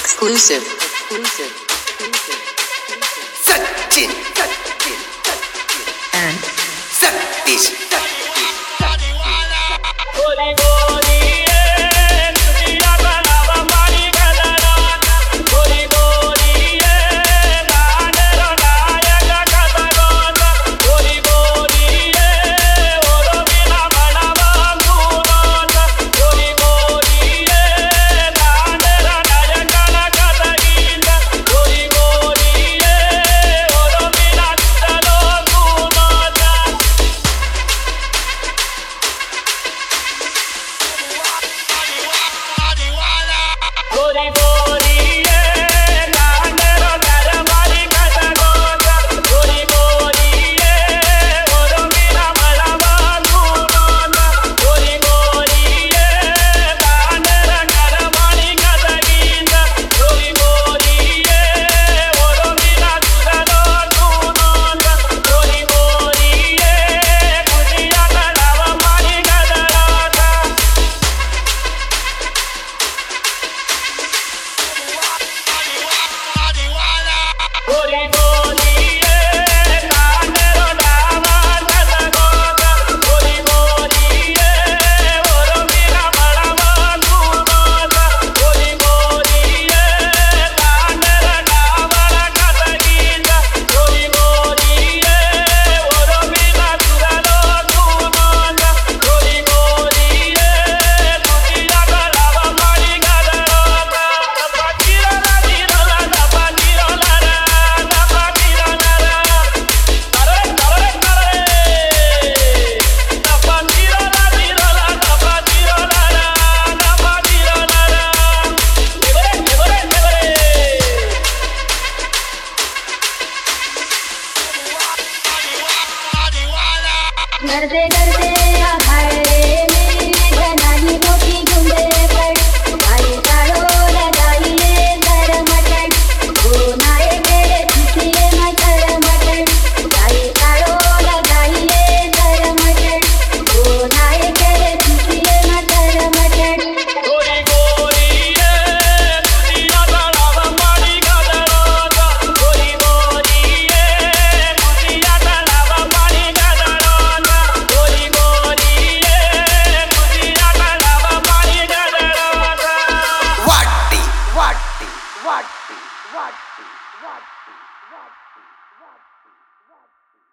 Exclusive. Sachin And Satish. डरते डरते आभाळे मेरी घनानी मोठी गुंडे पड आई काढो लगाईले दर मटण गोनाए गेले तिथे मटर मटण आई काढो लगाईले दर मटण गोनाए गेले तिथे मटर मटण गोरी गोरी ये दुनिया तलाव मारी गदरोदा गोरी गोरी ये दुनिया तलाव मारी गदरोदा गोरी गोरी ये दुनिया तलाव मारी गदरोदा Watti, Watti, Watti, Watti, Watti, Watti, Watti, Watti.